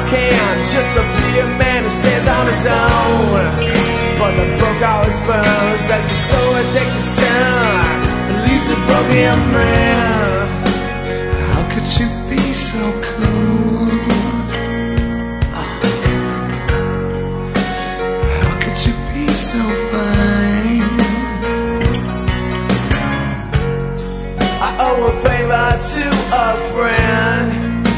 house can just to be a man who stands on his own. But the book always burns as the story takes its turn and leaves a broken man. How could you be so cool? How could you be so fine? I owe a favor to a friend.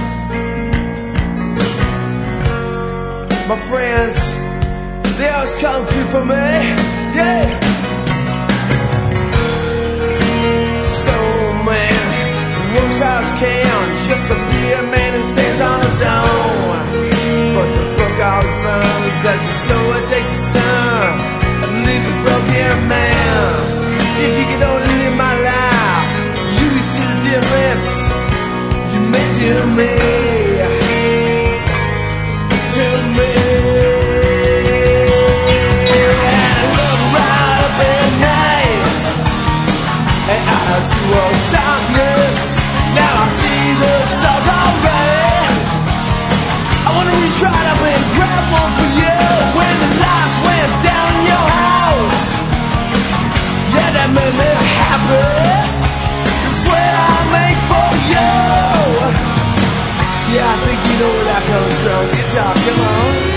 My friends, they always come through for me, yeah. Stone man, works house can just to be a man who stands on his own. But the book always burns as the story takes its turn and leaves a broken man. If you could only live my life, you could see the difference you made to me. To me. I see what's darkness. Now I see the stars already. I wanna reach right up and grab one for you when the lights went down in your house. Yeah, that made me happy. That's what I make for you. Yeah, I think you know where that comes from. Guitar, come on.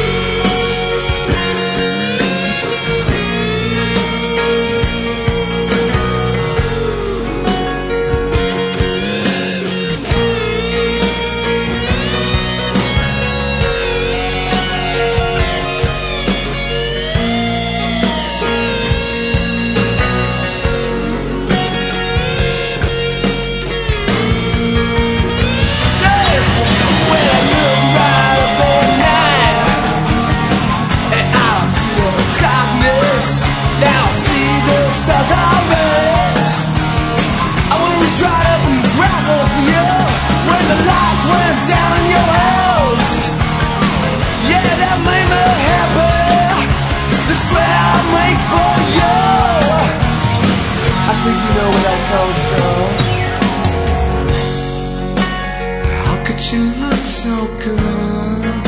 How could you look so good?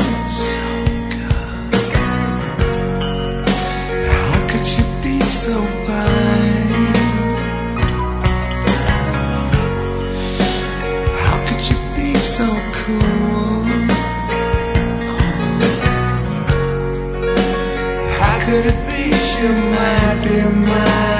How could you be so fine? How could you be so cool? How could it be you might be mine?